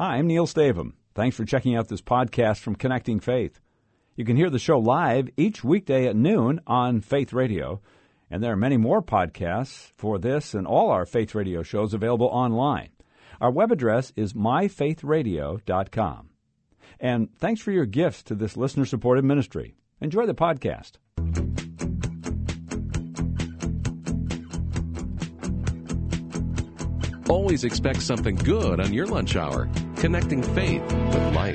Hi, I'm Neil Stavum. Thanks for checking out this podcast from Connecting Faith. You can hear the show live each weekday at noon on Faith Radio, and there are many more podcasts for this and all our Faith Radio shows available online. Our web address is myfaithradio.com. And thanks for your gifts to this listener-supported ministry. Enjoy the podcast. Always expect something good on your lunch hour. Connecting faith with life.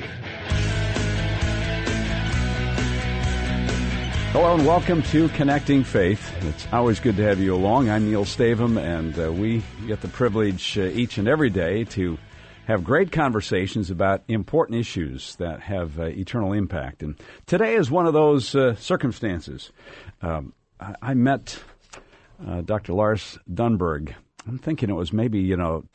Hello and welcome to Connecting Faith. It's always good to have you along. I'm Neil Stavum, and we get the privilege each and every day to have great conversations about important issues that have eternal impact. And today is one of those circumstances. I met Dr. Lars Dunberg. I'm thinking it was maybe,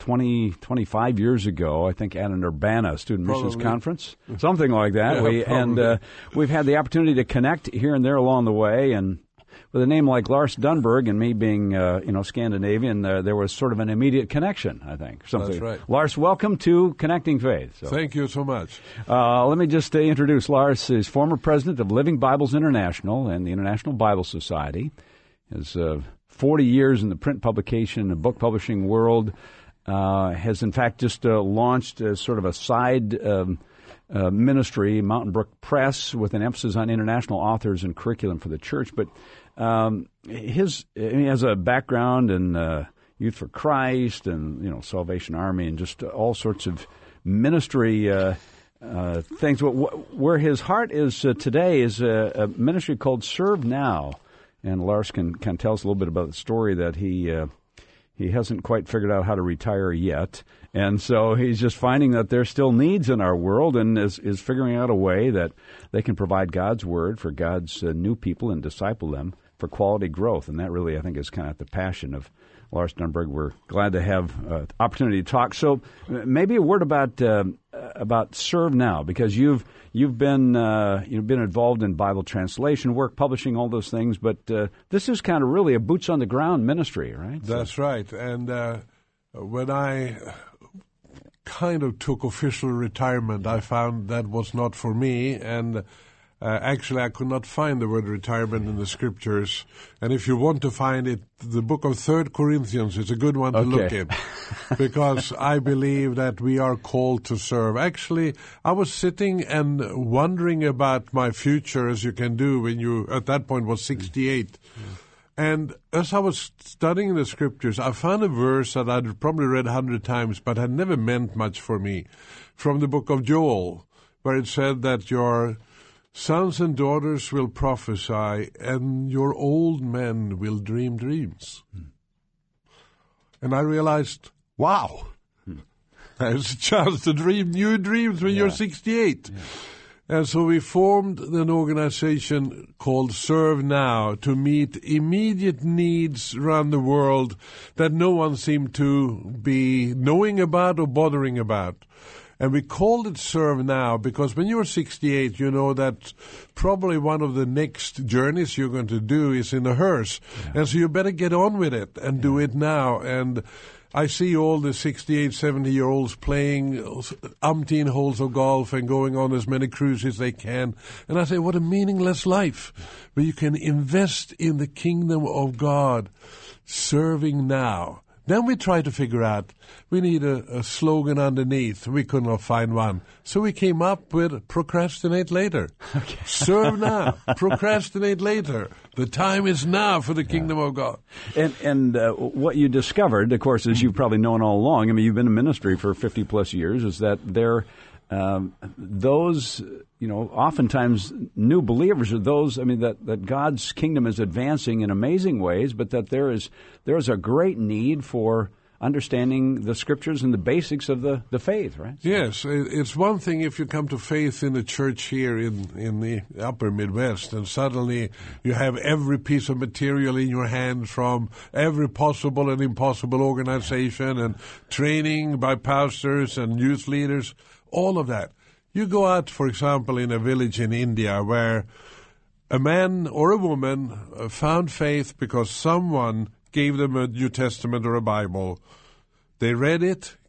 25 years ago, I think, at an Urbana Student Missions Conference, something like that. Yeah, we've had the opportunity to connect here and there along the way. And with a name like Lars Dunberg and me being, Scandinavian, there was sort of an immediate connection, I think. That's right. Lars, welcome to Connecting Faith. Thank you so much. Let me just introduce Lars. He's former president of Living Bibles International and the International Bible Society. His 40 years in the print publication and book publishing world, has in fact just launched as sort of a side ministry, Mountain Brook Press, with an emphasis on international authors and curriculum for the church. But he has a background in Youth for Christ and Salvation Army and just all sorts of ministry things. Where his heart is today is a ministry called Serve Now. And Lars can tell us a little bit about the story that he hasn't quite figured out how to retire yet. And so he's just finding that there's still needs in our world and is figuring out a way that they can provide God's Word for God's new people and disciple them for quality growth. And that really, I think, is kind of the passion of Lars Dunberg. We're glad to have opportunity to talk. So maybe a word about Serve Now, because you've been involved in Bible translation work, publishing, all those things. But this is kind of really a boots on the ground ministry, right? That's right. And when I kind of took official retirement, I found that was not for me. And actually, I could not find the word retirement in the Scriptures. And if you want to find it, the book of 3 Corinthians is a good one to look at, because I believe that we are called to serve. Actually, I was sitting and wondering about my future, as you can do when you, at that point, was 68. And as I was studying the Scriptures, I found a verse that I'd probably read 100 times, but had never meant much for me, from the book of Joel, where it said that your sons and daughters will prophesy, and your old men will dream dreams. And I realized, wow, there's a chance to dream new dreams when you're 68. Yeah. And so we formed an organization called Serve Now to meet immediate needs around the world that no one seemed to be knowing about or bothering about. And we called it Serve Now because when you're 68, you know that probably one of the next journeys you're going to do is in a hearse. Yeah. And so you better get on with it and do it now. And I see all the 68, 70-year-olds playing umpteen holes of golf and going on as many cruises as they can. And I say, what a meaningless life. But you can invest in the kingdom of God, serving now. Then we tried to figure out, we need a slogan underneath. We could not find one. So we came up with procrastinate later. Okay. Serve now, procrastinate later. The time is now for the kingdom of God. And what you discovered, of course, as you've probably known all along, I mean, you've been in ministry for 50-plus years, is that those, oftentimes new believers are those, that God's kingdom is advancing in amazing ways, but that there is a great need for understanding the Scriptures and the basics of the faith, right? Yes. It's one thing if you come to faith in the church here in the upper Midwest, and suddenly you have every piece of material in your hand from every possible and impossible organization and training by pastors and youth leaders, all of that. You go out, for example, in a village in India where a man or a woman found faith because someone gave them a New Testament or a Bible. They read it,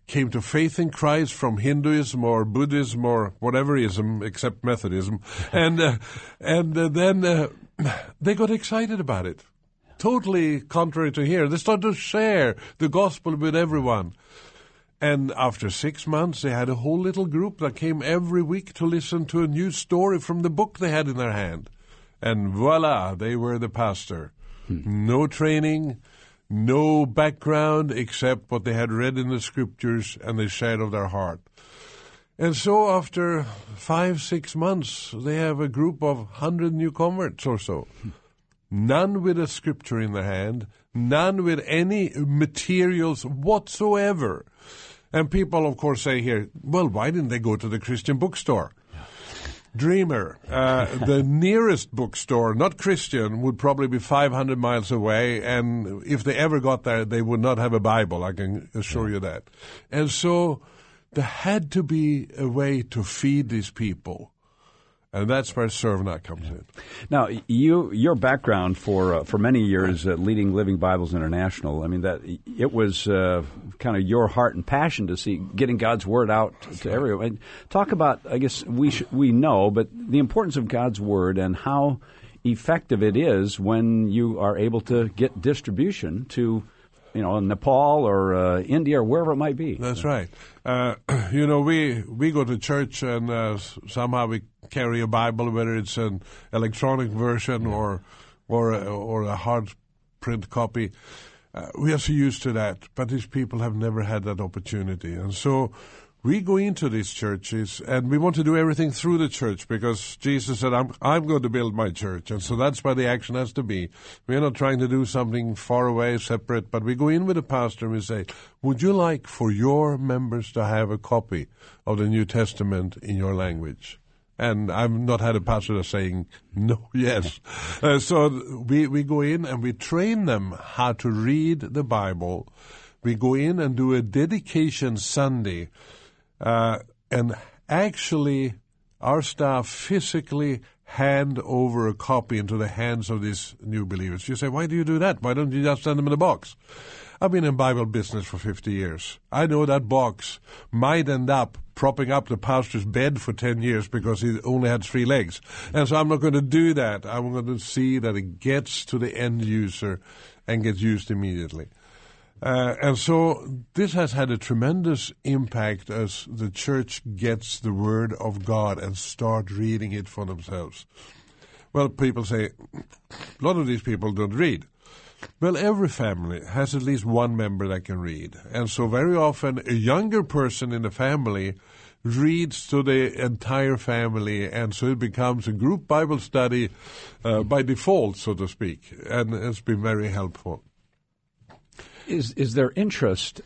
came to faith in Christ from Hinduism or Buddhism or whatever ism, except Methodism, and then they got excited about it. Totally contrary to here. They started to share the gospel with everyone. And after 6 months, they had a whole little group that came every week to listen to a new story from the book they had in their hand. And voila, they were the pastor. No training, no background except what they had read in the scriptures, and they shared of their heart. And so after 5-6 months, they have a group of 100 new converts or so. None with a scripture in their hand, none with any materials whatsoever. And people, of course, say here, well, why didn't they go to the Christian bookstore? Dreamer. The nearest bookstore, not Christian, would probably be 500 miles away, and if they ever got there, they would not have a Bible, I can assure you that. And so there had to be a way to feed these people. And that's where ServeNow comes in. Now, your background for many years leading Living Bibles International, I mean, that it was kind of your heart and passion to see getting God's Word out to everyone. Talk about, I guess we know, but the importance of God's Word and how effective it is when you are able to get distribution to, Nepal or India or wherever it might be. That's right. We go to church and somehow we carry a Bible, whether it's an electronic version or a hard print copy. We are so used to that, but these people have never had that opportunity. And so we go into these churches, and we want to do everything through the church because Jesus said, I'm going to build my church. And so that's where the action has to be. We're not trying to do something far away, separate, but we go in with the pastor and we say, would you like for your members to have a copy of the New Testament in your language? And I've not had a pastor saying no, yes. So we go in and we train them how to read the Bible. We go in and do a dedication Sunday. And actually, our staff physically hand over a copy into the hands of these new believers. You say, why do you do that? Why don't you just send them in a box? I've been in Bible business for 50 years. I know that box might end up propping up the pastor's bed for 10 years because he only had 3 legs. And so I'm not going to do that. I'm going to see that it gets to the end user and gets used immediately. And so this has had a tremendous impact as the church gets the Word of God and start reading it for themselves. Well, people say, a lot of these people don't read. Well, every family has at least one member that can read. And so very often a younger person in the family reads to the entire family, and so it becomes a group Bible study by default, so to speak. And it's been very helpful. Is there interest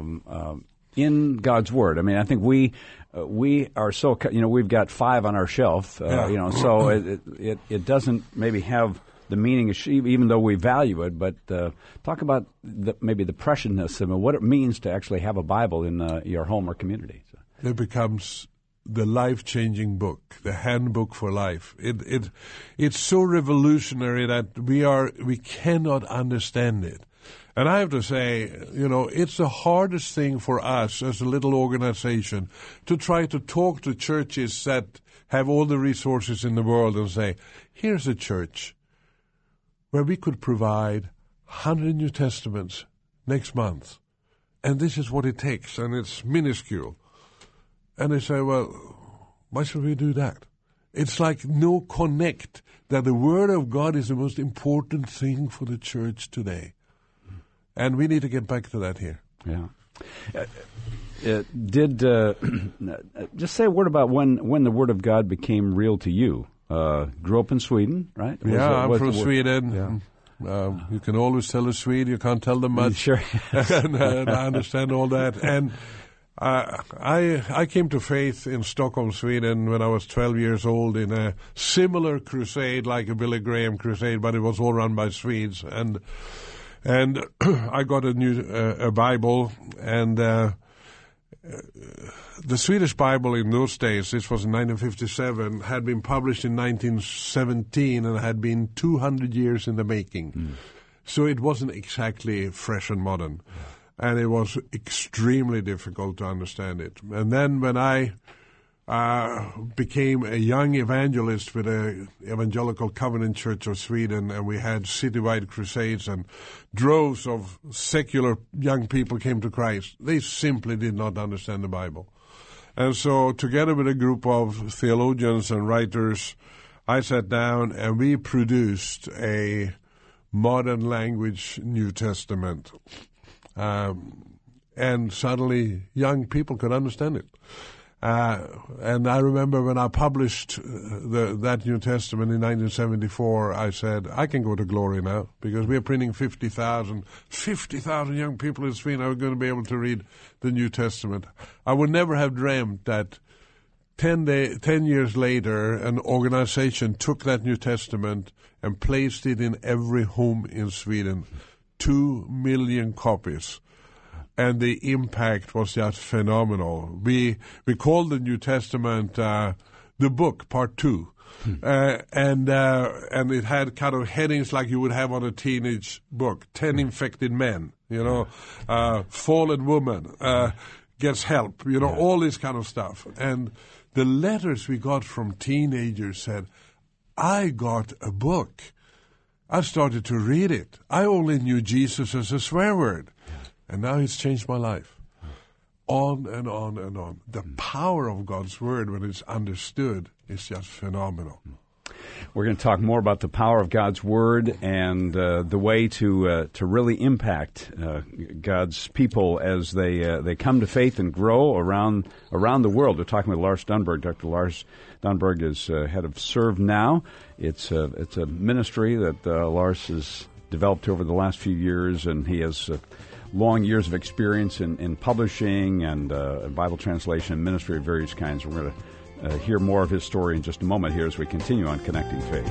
in God's Word? I mean, I think we are so, we've got 5 on our shelf, so it doesn't maybe have the meaning, even though we value it, but talk about maybe the preciousness of it, what it means to actually have a Bible in your home or community. So. It becomes the life-changing book, the handbook for life. It's so revolutionary that we cannot understand it. And I have to say, it's the hardest thing for us as a little organization to try to talk to churches that have all the resources in the world and say, here's a church where we could provide 100 New Testaments next month. And this is what it takes, and it's minuscule. And they say, well, why should we do that? It's like no connect that the Word of God is the most important thing for the church today. And we need to get back to that here. Yeah. Just say a word about when the Word of God became real to you. Grew up in Sweden, right? I'm from Sweden. Yeah. You can always tell a Swede. You can't tell them much. Sure. and I understand all that. And I came to faith in Stockholm, Sweden when I was 12 years old in a similar crusade like a Billy Graham crusade, but it was all run by Swedes. And I got a Bible, and the Swedish Bible in those days, this was in 1957, had been published in 1917 and had been 200 years in the making. So it wasn't exactly fresh and modern. and it was extremely difficult to understand it. And then when I became a young evangelist with the Evangelical Covenant Church of Sweden, and we had citywide crusades, and droves of secular young people came to Christ. They simply did not understand the Bible. And so together with a group of theologians and writers, I sat down and we produced a modern language New Testament. And suddenly young people could understand it. And I remember when I published that New Testament in 1974, I said, I can go to glory now, because we're printing 50,000 young people in Sweden are going to be able to read the New Testament. I would never have dreamt that 10 years later, an organization took that New Testament and placed it in every home in Sweden. 2 million copies. And the impact was just phenomenal. We called the New Testament the book, part 2. And it had kind of headings like you would have on a teenage book. 10 infected men, fallen woman, gets help, all this kind of stuff. And the letters we got from teenagers said, I got a book. I started to read it. I only knew Jesus as a swear word. And now it's changed my life. On and on and on. The power of God's Word, when it's understood, is just phenomenal. We're going to talk more about the power of God's Word and the way to really impact God's people as they come to faith and grow around the world. We're talking with Lars Dunberg. Dr. Lars Dunberg is head of Serve Now. It's a ministry that Lars has developed over the last few years, and he has long years of experience in publishing and Bible translation and ministry of various kinds. We're going to hear more of his story in just a moment here as we continue on Connecting Faith.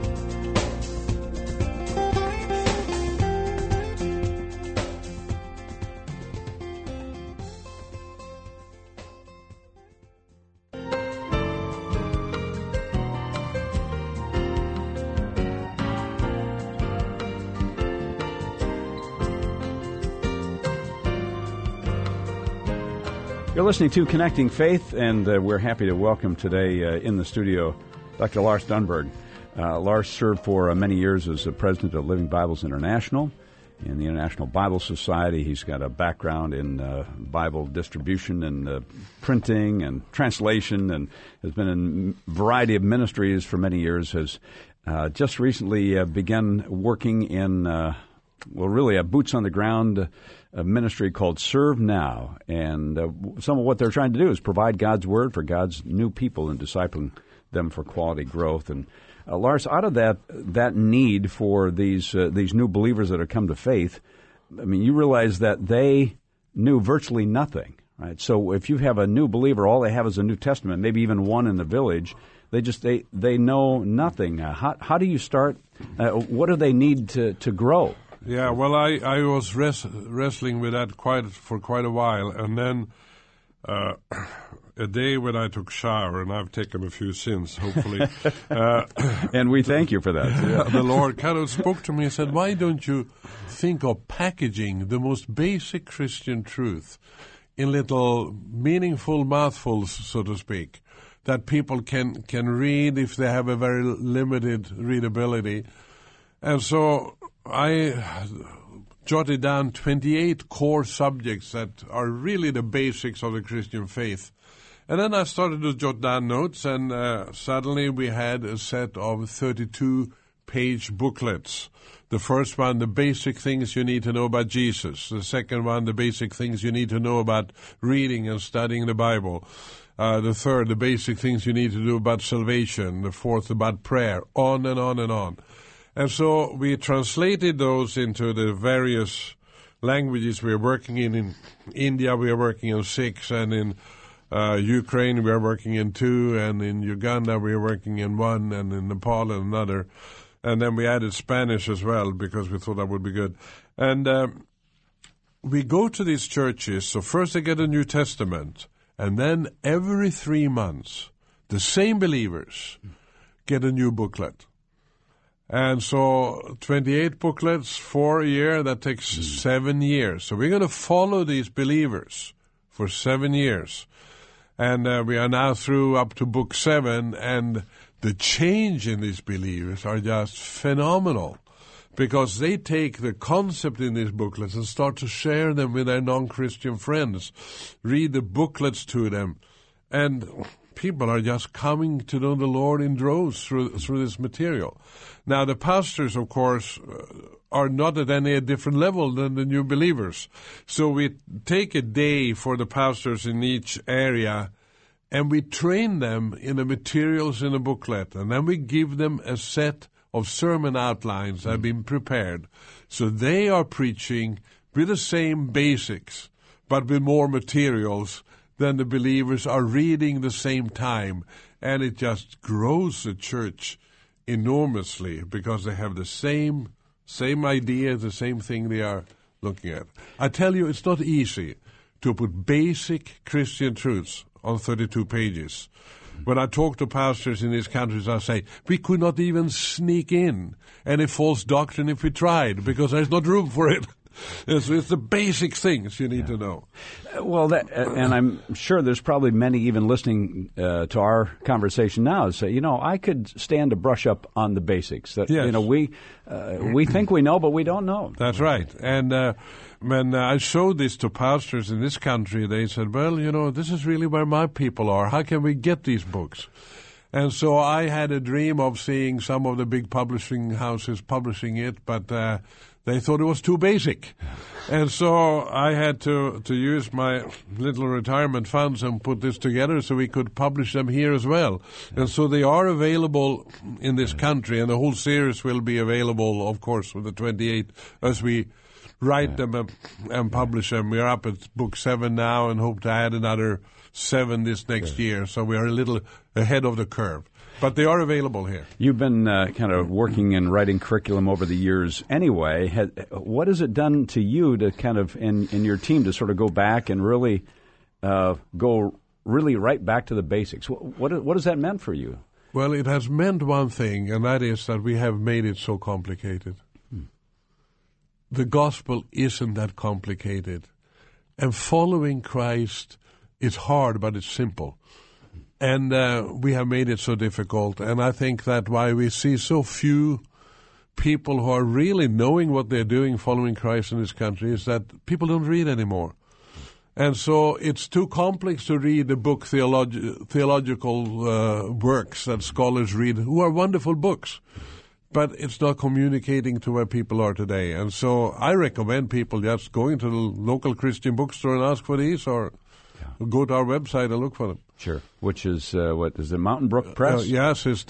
You're listening to Connecting Faith, and we're happy to welcome today in the studio Dr. Lars Dunberg. Lars served for many years as the president of Living Bibles International in the International Bible Society. He's got a background in Bible distribution and printing and translation, and has been in a variety of ministries for many years. Has just recently begun working in, really a boots-on-the-ground a ministry called Serve Now, and some of what they're trying to do is provide God's Word for God's new people and discipling them for quality growth. And Lars, out of that need for these new believers that have come to faith, I mean, you realize that they knew virtually nothing, right? So if you have a new believer, all they have is a New Testament, maybe even one in the village. They know nothing. How do you start? What do they need to grow? Yeah, well, I was wrestling with that for quite a while, and then a day when I took shower, and I've taken a few since, hopefully. And we thank you for that. Yeah. The Lord kind of spoke to me and said, why don't you think of packaging the most basic Christian truth in little meaningful mouthfuls, so to speak, that people can read if they have a very limited readability. And so I jotted down 28 core subjects that are really the basics of the Christian faith. And then I started to jot down notes, and suddenly we had a set of 32-page booklets. The first one, the basic things you need to know about Jesus. The second one, the basic things you need to know about reading and studying the Bible. The third, the basic things you need to do about salvation. The fourth, about prayer. On and on and on. And so we translated those into the various languages we are working in. In India, we are working in 6, and in Ukraine, we are working in 2, and in Uganda, we are working in 1, and in Nepal, another. And then we added Spanish as well, because we thought that would be good. And we go to these churches, so first they get a New Testament, and then every 3 months, the same believers get a new booklet. And so 28 booklets for a year, that takes 7 years. So we're going to follow these believers for 7 years. And we are now through up to book 7, and the change in these believers are just phenomenal, because they take the concept in these booklets and start to share them with their non-Christian friends, read the booklets to them, and people are just coming to know the Lord in droves through this material. Now, the pastors, of course, are not at any different level than the new believers. So we take a day for the pastors in each area, and we train them in the materials in the booklet, and then we give them a set of sermon outlines that have been prepared. So they are preaching with the same basics, but with more materials than the believers are reading the same time. And it just grows the church enormously, because they have the same idea, the same thing they are looking at. I tell you, it's not easy to put basic Christian truths on 32 pages. When I talk to pastors in these countries, I say, we could not even sneak in any false doctrine if we tried, because there's not room for it. So it's the basic things you need to know. Well, and I'm sure there's probably many even listening to our conversation now say, I could stand to brush up on the basics. That yes. We think we know, but we don't know. That's right. And when I showed this to pastors in this country, they said, well, this is really where my people are. How can we get these books? And so I had a dream of seeing some of the big publishing houses publishing it, but they thought it was too basic. And so I had to use my little retirement funds and put this together so we could publish them here as well. And so they are available in this country, and the whole series will be available, of course, with the 28 as we write them and publish them. We are up at book 7 now and hope to add another 7 this next year. So we are a little ahead of the curve. But they are available here. You've been kind of working and writing curriculum over the years anyway. What has it done to you to kind of, in your team, to sort of go back and really go really right back to the basics? What has that meant for you? Well, it has meant one thing, and that is that we have made it so complicated. The gospel isn't that complicated. And following Christ is hard, but it's simple. And we have made it so difficult. And I think that why we see so few people who are really knowing what they're doing following Christ in this country is that people don't read anymore. And so it's too complex to read the book theological works that scholars read, who are wonderful books. But it's not communicating to where people are today. And so I recommend people just going to the local Christian bookstore and ask for these, or go to our website and look for them. Sure. Which is, what is it, Mountain Brook Press? Yes, it's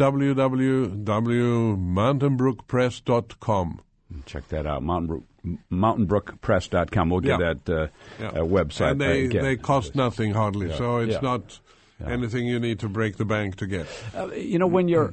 www.mountainbrookpress.com. Check that out, mountainbrookpress.com. We'll get that website. And they cost nothing hardly, so it's not anything you need to break the bank to get. When you're...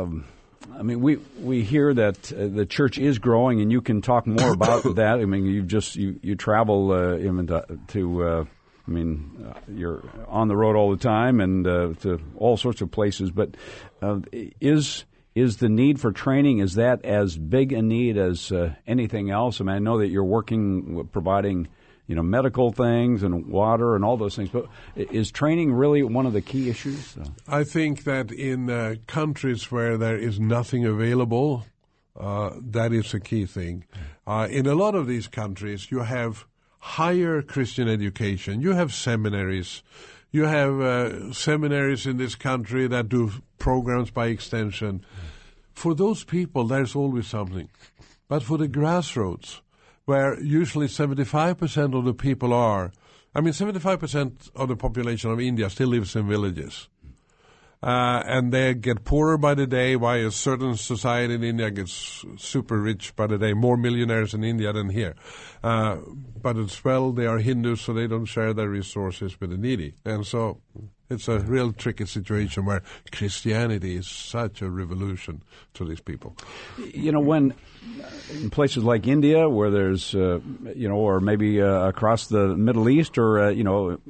we hear that the church is growing, and you can talk more about that. I mean, you travel even to you're on the road all the time and to all sorts of places. But is the need for training, is that as big a need as anything else? I mean, I know that you're working providing medical things and water and all those things. But is training really one of the key issues? I think that in countries where there is nothing available, that is a key thing. In a lot of these countries, you have higher Christian education. You have seminaries. You have seminaries in this country that do programs by extension. For those people, there's always something. But for the grassroots, where usually 75% of the people are, 75% of the population of India still lives in villages. And they get poorer by the day, while a certain society in India gets super rich by the day, more millionaires in India than here. But as well, they are Hindus, so they don't share their resources with the needy. And so it's a real tricky situation where Christianity is such a revolution to these people. When in places like India, where there's, or maybe across the Middle East, or,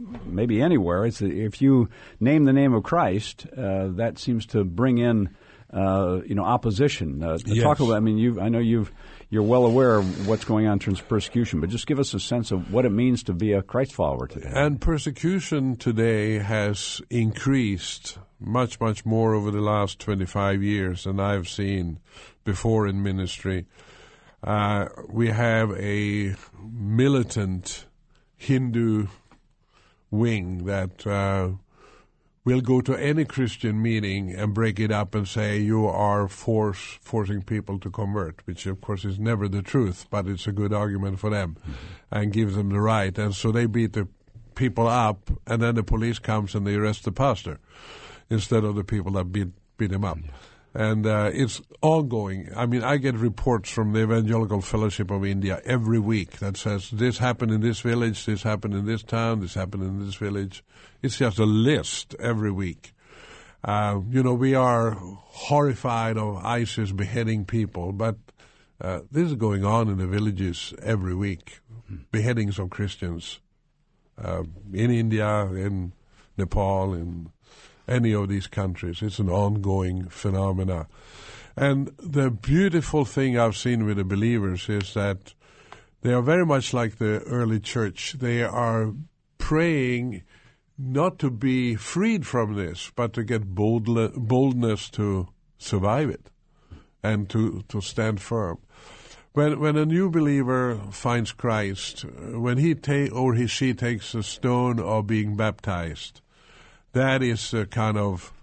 maybe anywhere, if you name the name of Christ, that seems to bring in opposition. Yes. Talk about. I mean, I know you're well aware of what's going on in terms of persecution, but just give us a sense of what it means to be a Christ follower today. And persecution today has increased much, much more over the last 25 years than I've seen before in ministry. We have a militant Hindu wing that will go to any Christian meeting and break it up and say you are forcing people to convert, which of course is never the truth, but it's a good argument for them and gives them the right. And so they beat the people up, and then the police comes and they arrest the pastor instead of the people that beat him up. And it's ongoing. I mean, I get reports from the Evangelical Fellowship of India every week that says this happened in this village, this happened in this town, this happened in this village. It's just a list every week. We are horrified of ISIS beheading people, but this is going on in the villages every week. Beheadings of Christians in India, in Nepal, in any of these countries. It's an ongoing phenomena. And the beautiful thing I've seen with the believers is that they are very much like the early church. They are praying not to be freed from this, but to get boldness to survive it and to stand firm. When a new believer finds Christ, when he or she takes a stone of being baptized, that is a kind of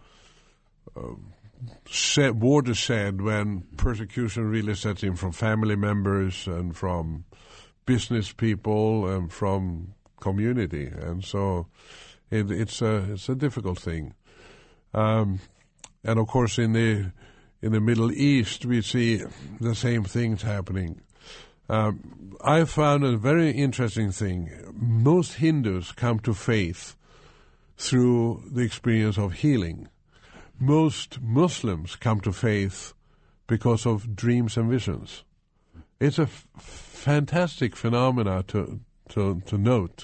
watershed when persecution really sets in from family members and from business people and from community. And so it's a difficult thing. And of course in the Middle East we see the same things happening. I found a very interesting thing. Most Hindus come to faith through the experience of healing. Most Muslims come to faith because of dreams and visions. It's a fantastic phenomena to note.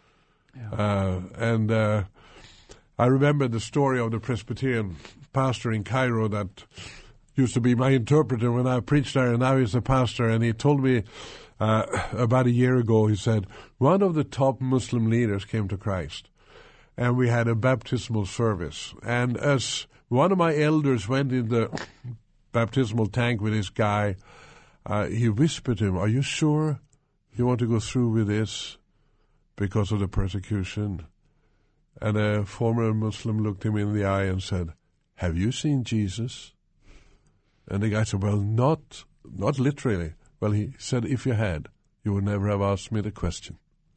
Yeah. I remember the story of the Presbyterian pastor in Cairo that used to be my interpreter when I preached there, and now he's a pastor, and he told me about a year ago, he said, one of the top Muslim leaders came to Christ. And we had a baptismal service. And as one of my elders went in the baptismal tank with this guy, he whispered to him, are you sure you want to go through with this because of the persecution? And a former Muslim looked him in the eye and said, have you seen Jesus? And the guy said, well, not literally. Well, he said, if you had, you would never have asked me the question.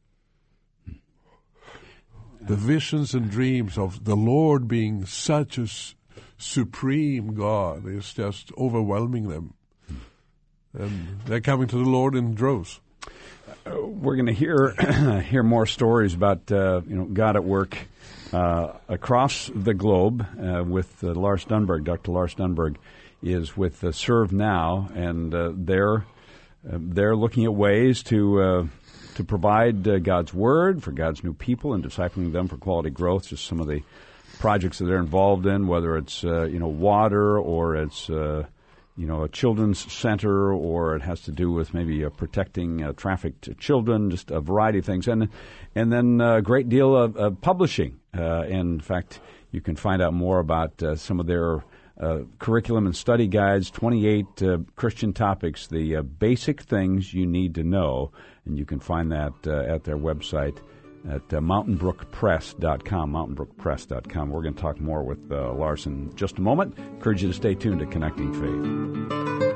The visions and dreams of the Lord being such a supreme God is just overwhelming them. And they're coming to the Lord in droves. We're going to hear more stories about God at work across the globe with Lars Dunberg. Dr. Lars Dunberg is with Serve Now, and they're looking at ways to provide God's Word for God's new people and discipling them for quality growth. Just some of the projects that they're involved in, whether it's water or it's a children's center, or it has to do with maybe protecting trafficked children, just a variety of things, and then a great deal of publishing. In fact, you can find out more about some of their curriculum and study guides, 28 Christian topics, the basic things you need to know, and you can find that at their website at mountainbrookpress.com, mountainbrookpress.com. We're going to talk more with Lars in just a moment. Encourage you to stay tuned to Connecting Faith.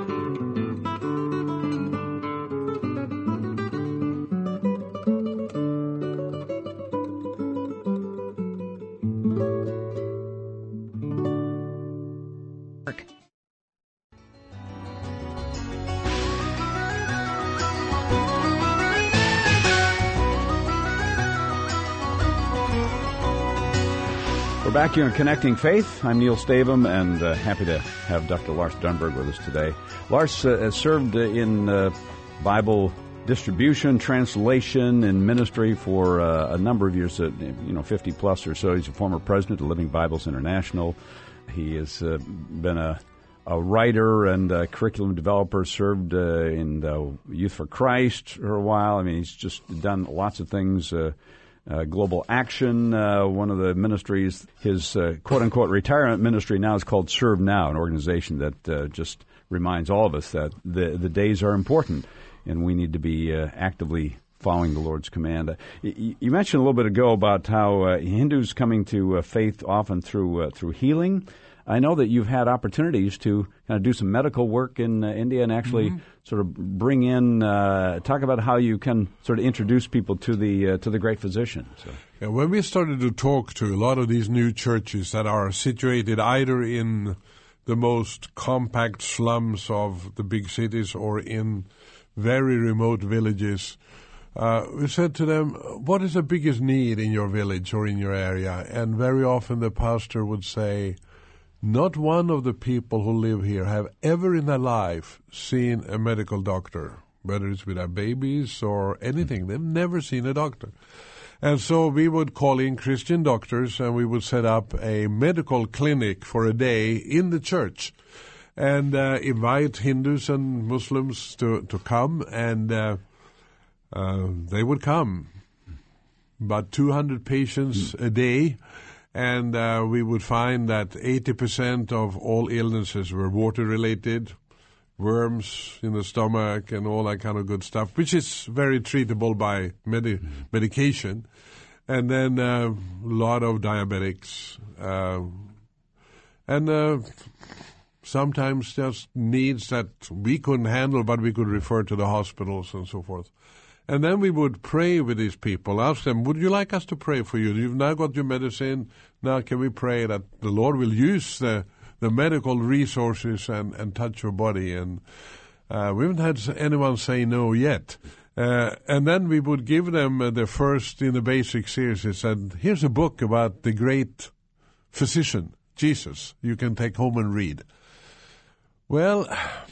Back here in Connecting Faith, I'm Neil Stavum, and happy to have Dr. Lars Dunberg with us today. Lars has served in Bible distribution, translation, and ministry for a number of years, 50 plus or so. He's a former president of Living Bibles International, He has been a writer and a curriculum developer, served in Youth for Christ for a while. I mean, he's just done lots of things. Global Action, one of the ministries, his quote-unquote retirement ministry now is called Serve Now, an organization that just reminds all of us that the days are important and we need to be actively following the Lord's command. You mentioned a little bit ago about how Hindus coming to faith often through healing. I know that you've had opportunities to kind of do some medical work in India and actually sort of bring in, talk about how you can sort of introduce people to the great physician. So. Yeah, when we started to talk to a lot of these new churches that are situated either in the most compact slums of the big cities or in very remote villages, we said to them, what is the biggest need in your village or in your area? And very often the pastor would say, not one of the people who live here have ever in their life seen a medical doctor, whether it's with their babies or anything. They've never seen a doctor. And so we would call in Christian doctors and we would set up a medical clinic for a day in the church and invite Hindus and Muslims to come, and they would come. About 200 patients a day. And we would find that 80% of all illnesses were water-related, worms in the stomach and all that kind of good stuff, which is very treatable by medication. And then a lot of diabetics. And sometimes just needs that we couldn't handle, but we could refer to the hospitals and so forth. And then we would pray with these people, ask them, would you like us to pray for you? You've now got your medicine. Now can we pray that the Lord will use the medical resources and touch your body? And we haven't had anyone say no yet. And then we would give them the first in the basic series. It said, here's a book about the great physician, Jesus. You can take home and read. Well,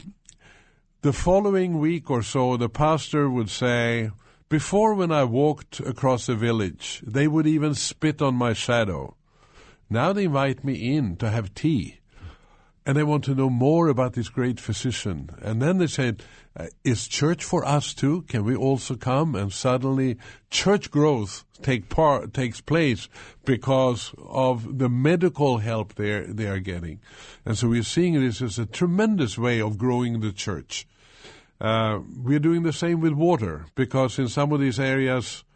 the following week or so, the pastor would say, before when I walked across the village, they would even spit on my shadow. Now they invite me in to have tea. And they want to know more about this great physician. And then they said, is church for us too? Can we also come? And suddenly church growth takes place because of the medical help they are getting. And so we're seeing this as a tremendous way of growing the church. We're doing the same with water, because in some of these areas,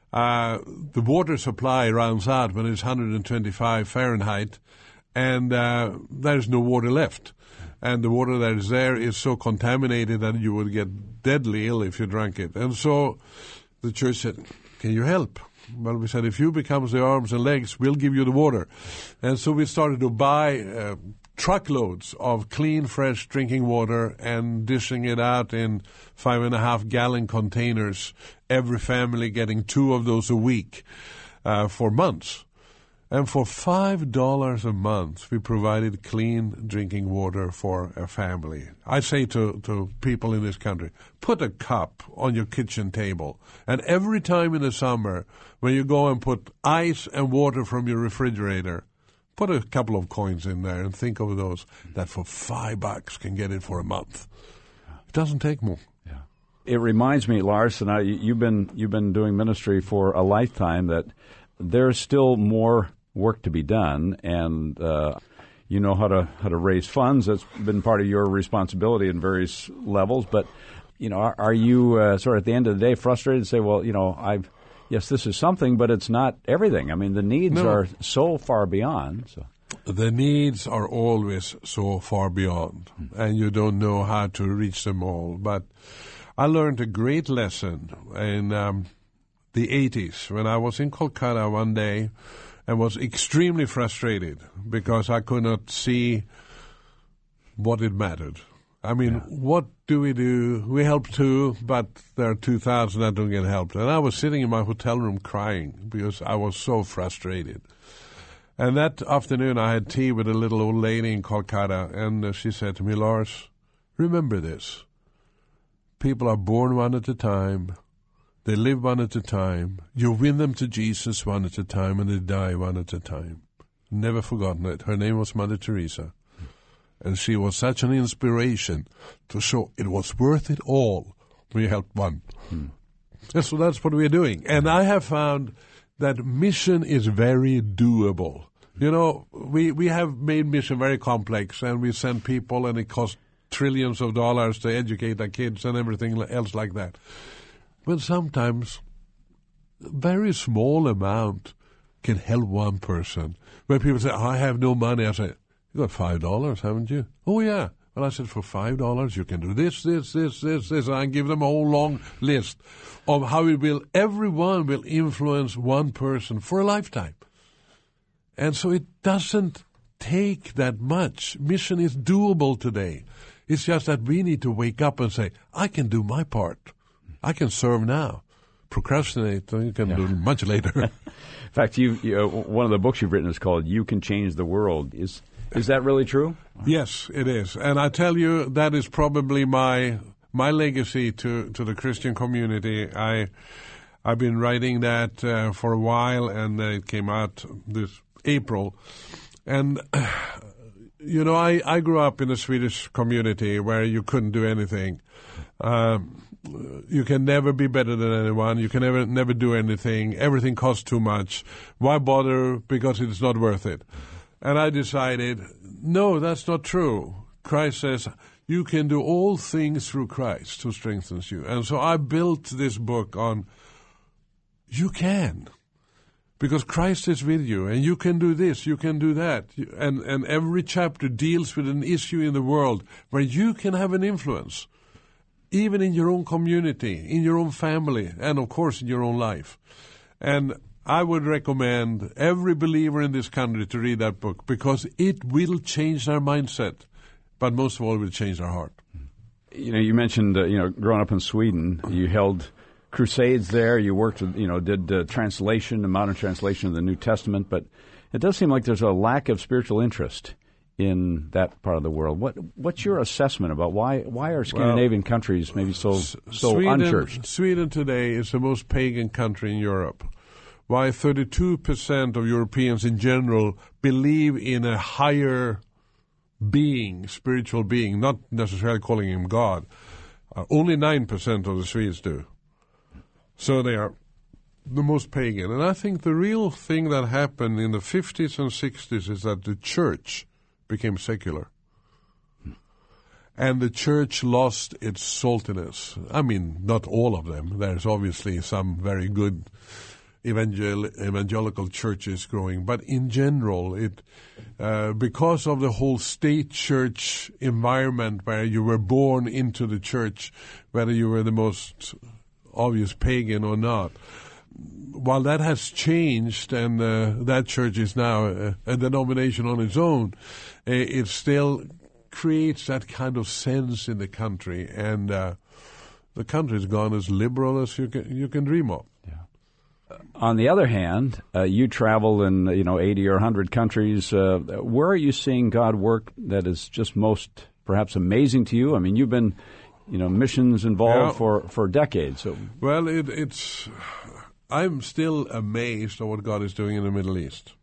the water supply runs out when it's 125 Fahrenheit, and there's no water left. And the water that is there is so contaminated that you would get deadly ill if you drank it. And so the church said, can you help? Well, we said, if you become the arms and legs, we'll give you the water. And so we started to buy truckloads of clean, fresh drinking water and dishing it out in 5.5-gallon containers, every family getting 2 of those a week for months. And for $5 a month, we provided clean drinking water for a family. I say to people in this country, put a cup on your kitchen table. And every time in the summer, when you go and put ice and water from your refrigerator, put a couple of coins in there and think of those that for $5 can get it for a month. It doesn't take more. Yeah. It reminds me, Lars, and you've been doing ministry for a lifetime, that there's still more work to be done, and you know how to raise funds. That's been part of your responsibility in various levels. But you know, are you sort of at the end of the day frustrated and say, well, you know, yes, this is something, but it's not everything. I mean, the needs are so far beyond. So. The needs are always so far beyond, and you don't know how to reach them all. But I learned a great lesson in the 80s when I was in Kolkata one day and was extremely frustrated because I could not see what it mattered. I mean, what do? We help too, but there are 2,000 that don't get helped. And I was sitting in my hotel room crying because I was so frustrated. And that afternoon I had tea with a little old lady in Kolkata, and she said to me, Lars, remember this. People are born one at a time. They live one at a time. You win them to Jesus one at a time, and they die one at a time. never forgotten it. Her name was Mother Teresa. And she was such an inspiration to show it was worth it all when you helped one. And so that's what we're doing. And I have found that mission is very doable. You know, we have made mission very complex, and we send people, and it costs trillions of dollars to educate our kids and everything else like that. But sometimes a very small amount can help one person. When people say, I have no money, I say, you got $5, haven't you? Oh, yeah. Well, I said, for $5, you can do this. And I give them a whole long list of how everyone will influence one person for a lifetime. And so it doesn't take that much. Mission is doable today. It's just that we need to wake up and say, I can do my part. I can serve now. Procrastinate, you can do it much later. In fact, one of the books you've written is called You Can Change the World. Is that really true? Yes, it is. And I tell you, that is probably my legacy to the Christian community. I've been writing that for a while, and it came out this April. And, you know, I grew up in a Swedish community where you couldn't do anything. You can never be better than anyone. You can never do anything. Everything costs too much. Why bother? Because it's not worth it. And I decided, no, that's not true. Christ says, you can do all things through Christ who strengthens you. And so I built this book on, you can. Because Christ is with you, and you can do this, you can do that. And every chapter deals with an issue in the world where you can have an influence, even in your own community, in your own family, and of course in your own life. And I would recommend every believer in this country to read that book, because it will change their mindset, but most of all, it will change their heart. You know, you mentioned, growing up in Sweden, you held crusades there. You worked with, did translation, the modern translation of the New Testament, but it does seem like there's a lack of spiritual interest in that part of the world. What's your assessment about why are Scandinavian countries maybe so unchurched? Sweden today is the most pagan country in Europe. Why 32% of Europeans in general believe in a higher being, spiritual being, not necessarily calling him God. Only 9% of the Swedes do. So they are the most pagan. And I think the real thing that happened in the 50s and 60s is that the church became secular. And the church lost its saltiness. I mean, not all of them. There's obviously some very good evangelical churches growing. But in general, because of the whole state church environment where you were born into the church, whether you were the most obvious pagan or not, while that has changed and that church is now a denomination on its own, it still creates that kind of sense in the country, and the country's gone as liberal as you can dream of. Yeah. On the other hand, you travel in 80 or 100 countries. Where are you seeing God work that is just most perhaps amazing to you? I mean, you've been missions involved for decades. So. Well, I'm still amazed at what God is doing in the Middle East,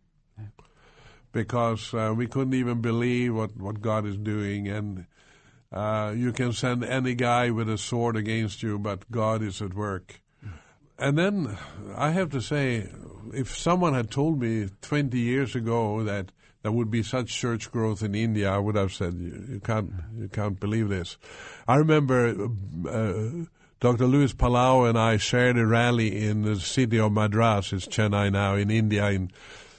because we couldn't even believe what God is doing. And you can send any guy with a sword against you, but God is at work. And then I have to say, if someone had told me 20 years ago that there would be such church growth in India, I would have said, you can't believe this. I remember Dr. Louis Palau and I shared a rally in the city of Madras, it's Chennai now, in India in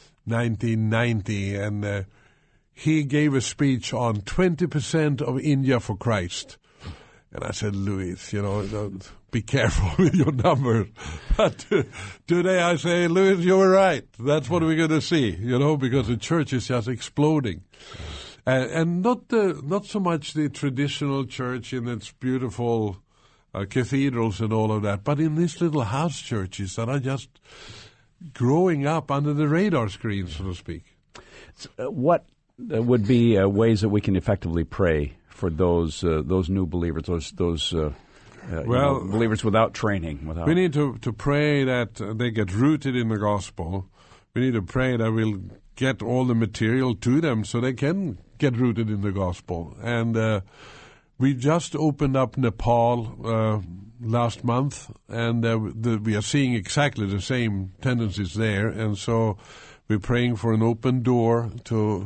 1990, and he gave a speech on 20% of India for Christ. And I said, Louis, be careful with your numbers. But today I say, Louis, you were right. That's what we're going to see, because the church is just exploding. And not so much the traditional church in its beautiful cathedrals and all of that, but in these little house churches that are just growing up under the radar screen, so to speak. What would be ways that we can effectively pray for those new believers, those believers without training? We need to pray that they get rooted in the gospel. We need to pray that we'll get all the material to them so they can get rooted in the gospel. And we just opened up Nepal last month, and we are seeing exactly the same tendencies there. And so we're praying for an open door to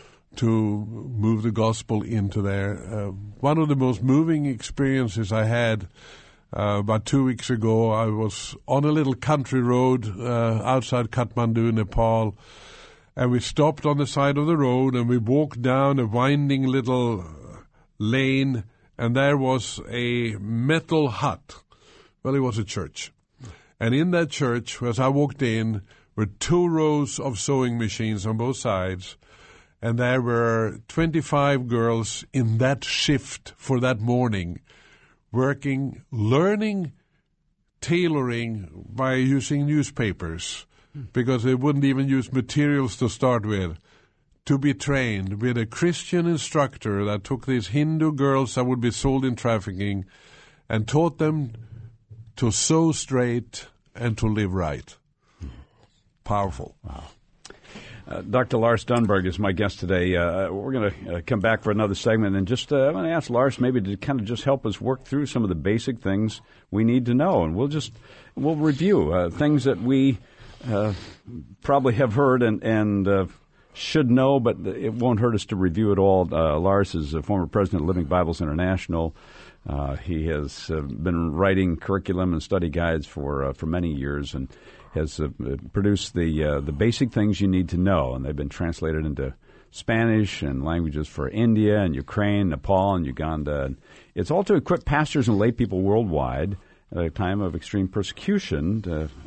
move the gospel into there. One of the most moving experiences I had about 2 weeks ago, I was on a little country road outside Kathmandu, Nepal, and we stopped on the side of the road and we walked down a winding little lane, and there was a metal hut. Well, it was a church. And in that church, as I walked in, were 2 rows of sewing machines on both sides, and there were 25 girls in that shift for that morning, working, learning tailoring by using newspapers, because they wouldn't even use materials to start with, to be trained with a Christian instructor that took these Hindu girls that would be sold in trafficking and taught them to sew straight and to live right. Powerful. Wow. Dr. Lars Dunberg is my guest today. We're going to come back for another segment, and just I'm going to ask Lars maybe to kind of just help us work through some of the basic things we need to know, and we'll review things that we probably have heard and should know, but it won't hurt us to review it all. Lars is a former president of Living Bibles International. He has been writing curriculum and study guides for many years, and has produced the basic things you need to know, and they've been translated into Spanish and languages for India and Ukraine, Nepal, and Uganda. And it's all to equip pastors and lay people worldwide at a time of extreme persecution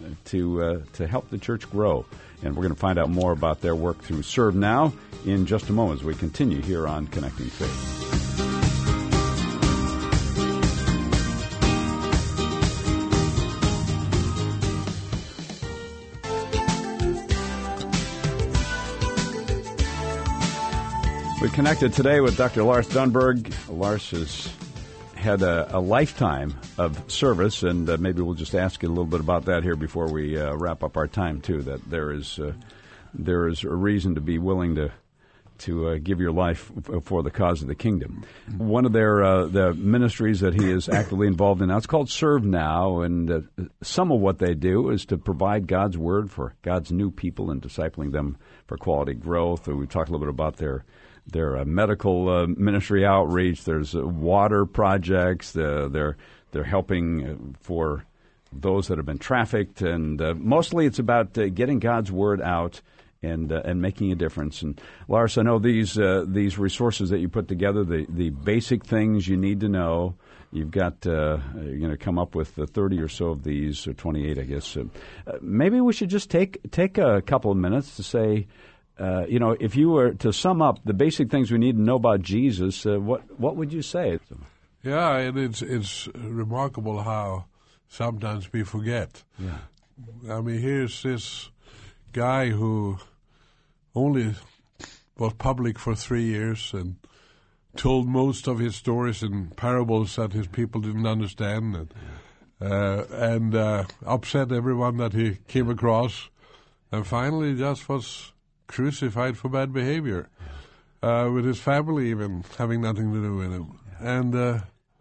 to help the church grow. And we're going to find out more about their work through Serve Now in just a moment as we continue here on Connecting Faith. We're connected today with Dr. Lars Dunberg. Lars has had a lifetime of service, and maybe we'll just ask you a little bit about that here before we wrap up our time, too, that there is a reason to be willing to give your life for the cause of the kingdom. One of the ministries that he is actively involved in now, it's called Serve Now, and some of what they do is to provide God's Word for God's new people and discipling them for quality growth. We talked a little bit about their medical ministry outreach. There's water projects. They're helping for those that have been trafficked, and mostly it's about getting God's Word out and making a difference. And Lars, I know these resources that you put together, the basic things you need to know. You've got you're going to come up with 30 or so of these, or 28, I guess. Maybe we should just take a couple of minutes to say, if you were to sum up the basic things we need to know about Jesus, what would you say? Yeah, and it's remarkable how sometimes we forget. Yeah. I mean, here's this guy who only was public for 3 years and told most of his stories in parables that his people didn't understand, and upset everyone that he came across, and finally just was crucified for bad behavior, with his family even having nothing to do with him. Yeah. And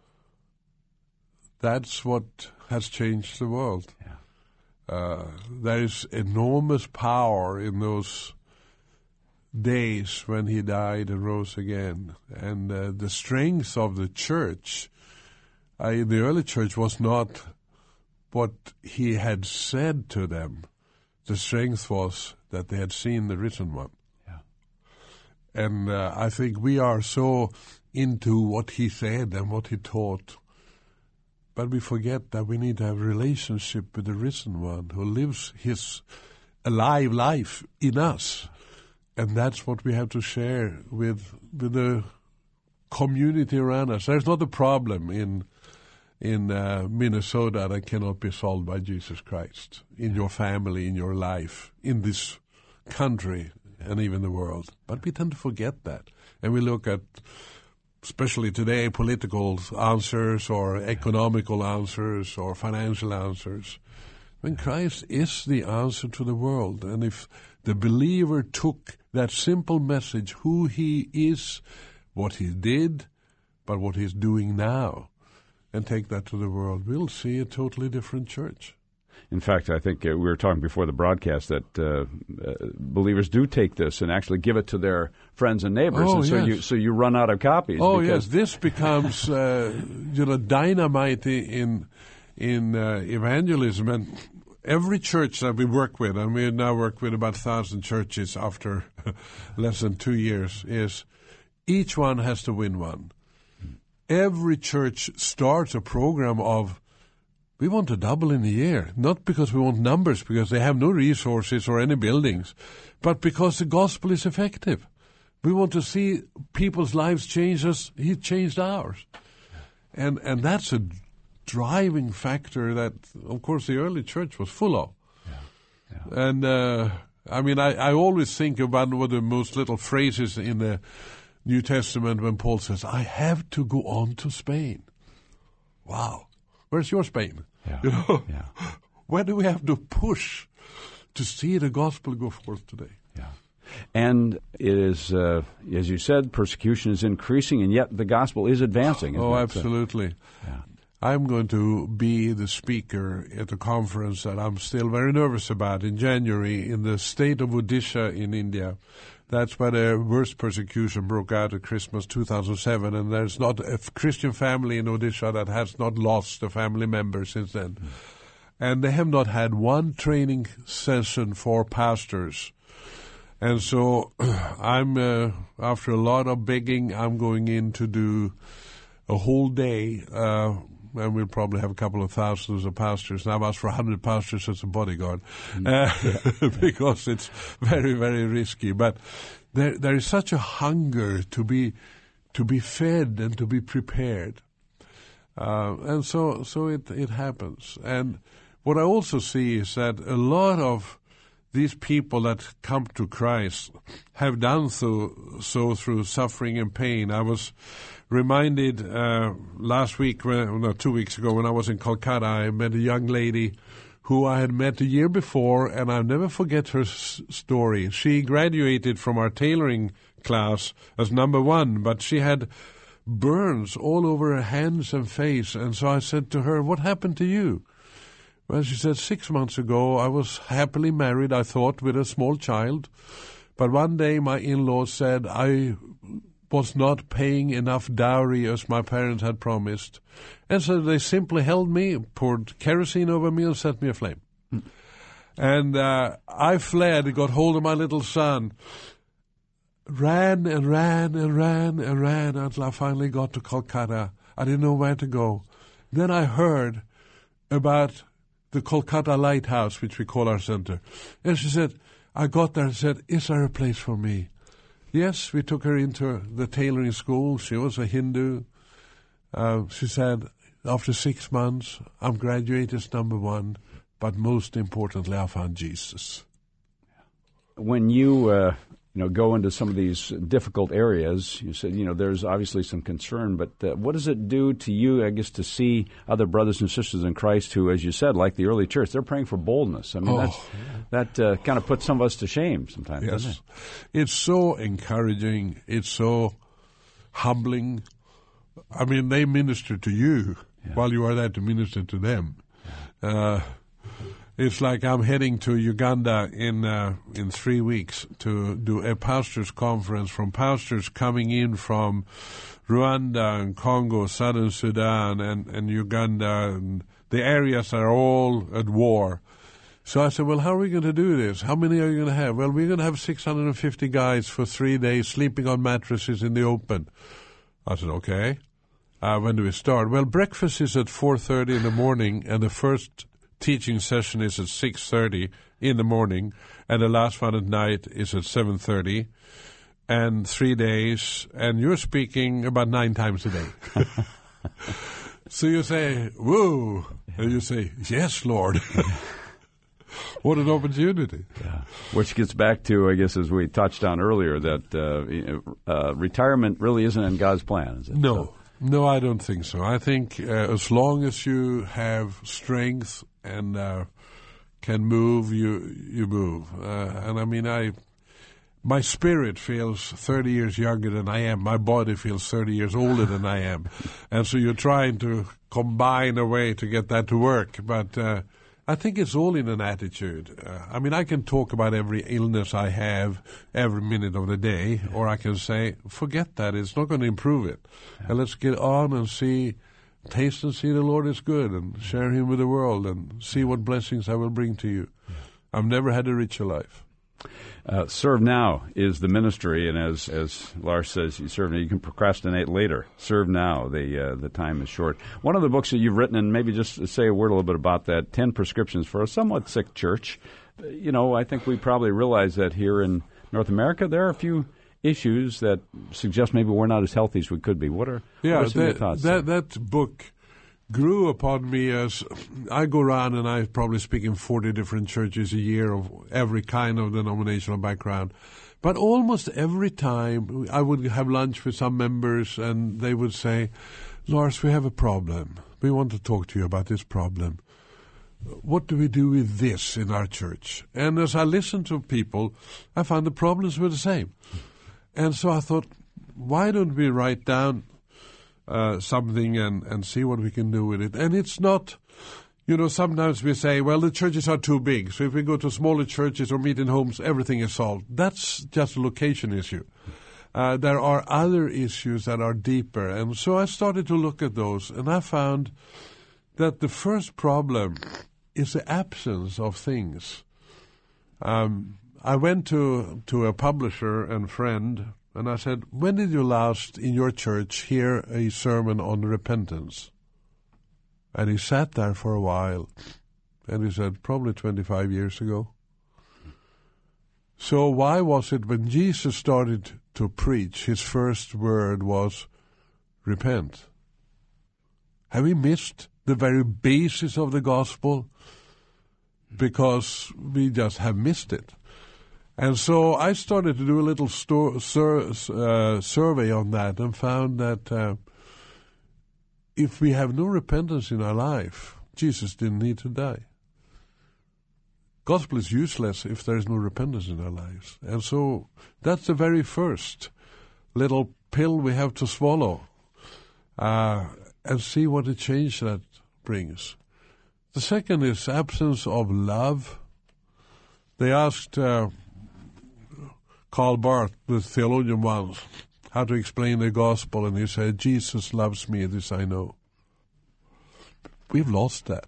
that's what has changed the world. Yeah. There is enormous power in those days when he died and rose again. And the strength of the church, in the early church, was not what he had said to them. The strength was that they had seen the risen one. Yeah. And I think we are so into what he said and what he taught, but we forget that we need to have a relationship with the risen one who lives his alive life in us. And that's what we have to share with the community around us. There's not a problem in Minnesota that cannot be solved by Jesus Christ, in your family, in your life, in this country, and even the world. But we tend to forget that. And we look at, especially today, political answers or economical answers or financial answers. When Christ is the answer to the world, and if the believer took that simple message, who he is, what he did, but what he's doing now, and take that to the world, we'll see a totally different church. In fact, I think we were talking before the broadcast that believers do take this and actually give it to their friends and neighbors, Oh, and yes. so you run out of copies. Oh because yes, this becomes dynamite in evangelism, and every church that we work with, and we now work with about 1,000 churches after less than 2 years, is each one has to win one. Every church starts a program of, we want to double in a year, not because we want numbers, because they have no resources or any buildings, but because the gospel is effective. We want to see people's lives change as he changed ours. And that's a driving factor that, of course, the early church was full of. Yeah. And, I always think about one of the most little phrases in the New Testament when Paul says, I have to go on to Spain. Wow. Where's your Spain? Yeah. Where do we have to push to see the gospel go forth today? Yeah. And it is, as you said, persecution is increasing, and yet the gospel is advancing. Oh, absolutely. Yeah. I'm going to be the speaker at a conference that I'm still very nervous about in January in the state of Odisha in India. That's where the worst persecution broke out at Christmas 2007, and there's not a Christian family in Odisha that has not lost a family member since then. And they have not had one training session for pastors. And so I'm, after a lot of begging, I'm going in to do a whole day, and we'll probably have a couple of thousands of pastors. And I've asked for 100 pastors as a bodyguard, because it's very, very risky. But there is such a hunger to be fed and to be prepared. And so it happens. And what I also see is that a lot of these people that come to Christ have done so through suffering and pain. I was reminded 2 weeks ago when I was in Kolkata, I met a young lady who I had met a year before, and I'll never forget her story. She graduated from our tailoring class as number 1, but she had burns all over her hands and face, and so I said to her, what happened to you? Well, she said, 6 months ago I was happily married, I thought, with a small child, but one day my in-laws said I was not paying enough dowry as my parents had promised. And so they simply held me, poured kerosene over me, and set me aflame. And I fled, got hold of my little son, ran and ran and ran and ran until I finally got to Kolkata. I didn't know where to go. Then I heard about the Kolkata Lighthouse, which we call our center. And she said, I got there and said, is there a place for me? Yes, we took her into the tailoring school. She was a Hindu. She said, after 6 months, I'm graduated as number 1, but most importantly, I found Jesus. When you go into some of these difficult areas, you said, there's obviously some concern, but what does it do to you, I guess, to see other brothers and sisters in Christ who, as you said, like the early church, they're praying for boldness? I mean, that kind of puts some of us to shame sometimes, doesn't it? It's so encouraging. It's so humbling. I mean, they minister to you while you are there to minister to them. It's like I'm heading to Uganda in 3 weeks to do a pastors' conference from pastors coming in from Rwanda and Congo, Southern Sudan and Uganda, and the areas that are all at war. So I said, well, how are we going to do this? How many are you going to have? Well, we're going to have 650 guys for 3 days sleeping on mattresses in the open. I said, okay. When do we start? Well, breakfast is at 4:30 in the morning, and the first teaching session is at 6:30 in the morning, and the last one at night is at 7:30, and 3 days, and you're speaking about 9 times a day. So you say, whoa, and you say, yes, Lord. What an opportunity. Yeah. Which gets back to, I guess, as we touched on earlier, that retirement really isn't in God's plan, is it? No. No, I don't think so. I think as long as you have strength and can move, you move. And I mean, my spirit feels 30 years younger than I am. My body feels 30 years older than I am. And so you're trying to combine a way to get that to work. But I think it's all in an attitude. I mean, I can talk about every illness I have every minute of the day, or I can say, forget that. It's not going to improve it. And let's get on and taste and see the Lord is good, and share Him with the world, and see what blessings I will bring to you. I've never had a richer life. Serve now is the ministry, and as Lars says, you serve now. You can procrastinate later. Serve now. The time is short. One of the books that you've written, and maybe just say a word a little bit about that, 10 Prescriptions for a Somewhat Sick Church. You know, I think we probably realize that here in North America, there are a few issues that suggest maybe we're not as healthy as we could be. What are some of your thoughts? That book grew upon me as I go around, and I probably speak in 40 different churches a year of every kind of denominational background. But almost every time I would have lunch with some members, and they would say, Lars, we have a problem. We want to talk to you about this problem. What do we do with this in our church? And as I listened to people, I found the problems were the same. And so I thought, why don't we write down something and see what we can do with it? And it's not, sometimes we say, well, the churches are too big, so if we go to smaller churches or meet in homes, everything is solved. That's just a location issue. There are other issues that are deeper. And so I started to look at those, and I found that the first problem is the absence of things. I went to a publisher and friend, and I said, when did you last in your church hear a sermon on repentance? And he sat there for a while, and he said, probably 25 years ago. So why was it when Jesus started to preach, his first word was, repent? Have we missed the very basis of the gospel? Because we just have missed it. And so I started to do a little survey on that, and found that if we have no repentance in our life, Jesus didn't need to die. Gospel is useless if there is no repentance in our lives. And so that's the very first little pill we have to swallow, and see what a change that brings. The second is absence of love. They asked Karl Barth, the theologian, once how to explain the gospel, and he said, Jesus loves me, this I know. We've lost that.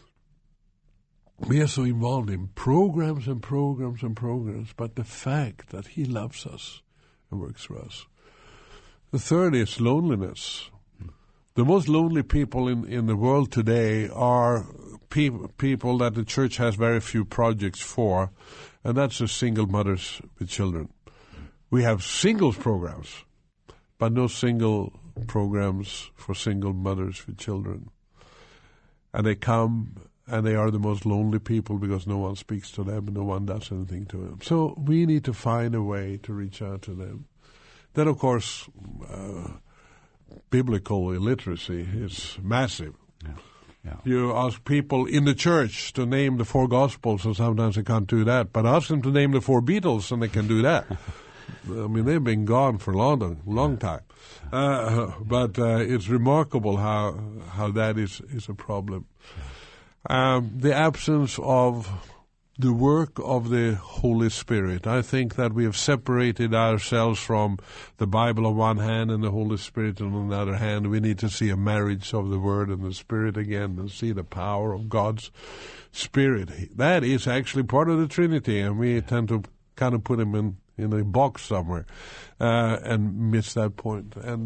We are so involved in programs and programs and programs, but the fact that he loves us and works for us. The third is loneliness. The most lonely people in the world today are people that the church has very few projects for, and that's the single mothers with children. We have singles programs, but no single programs for single mothers with children. And they come, and they are the most lonely people because no one speaks to them, no one does anything to them. So we need to find a way to reach out to them. Then, of course, biblical illiteracy is massive. Yeah. Yeah. You ask people in the church to name the 4 Gospels, and sometimes they can't do that. But ask them to name the 4 Beatles, and they can do that. I mean, they've been gone for a long time. But it's remarkable how that is a problem. The absence of the work of the Holy Spirit. I think that we have separated ourselves from the Bible on one hand and the Holy Spirit on the other hand. We need to see a marriage of the Word and the Spirit again, and see the power of God's Spirit. That is actually part of the Trinity, and we tend to kind of put him in a box somewhere and miss that point. And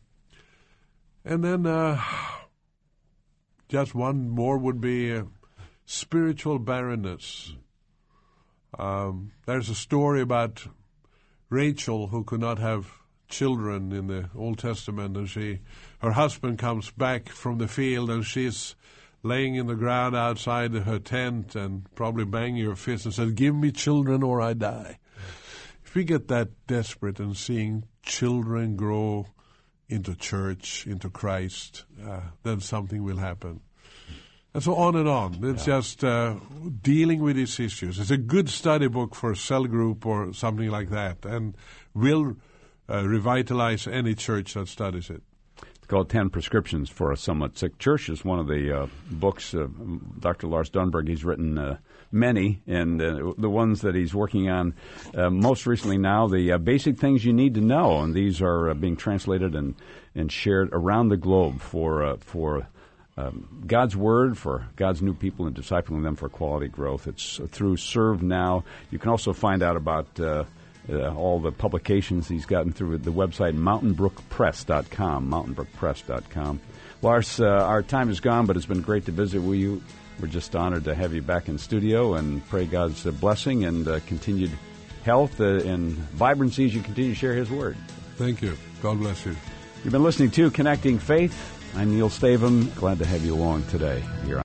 then just one more would be spiritual barrenness. There's a story about Rachel, who could not have children in the Old Testament, and her husband comes back from the field, and she's laying in the ground outside her tent and probably banging her fist and said, "Give me children or I die." If we get that desperate and seeing children grow into church, into Christ, then something will happen. And so on and on. It's just dealing with these issues. It's a good study book for a cell group or something like that, and will revitalize any church that studies it. It's called 10 Prescriptions for a Somewhat Sick Church. It's one of the books Dr. Lars Dunberg, he's written many, and the ones that he's working on most recently now, the basic things you need to know, and these are being translated and shared around the globe for God's Word, for God's new people, and discipling them for quality growth. It's through Serve Now. You can also find out about all the publications he's gotten through the website mountainbrookpress.com, mountainbrookpress.com. Lars, our time is gone, but it's been great to visit with you. We're just honored to have you back in studio, and pray God's blessing and continued health and vibrancy as you continue to share His Word. Thank you. God bless you. You've been listening to Connecting Faith. I'm Neil Stavum. Glad to have you along today. You're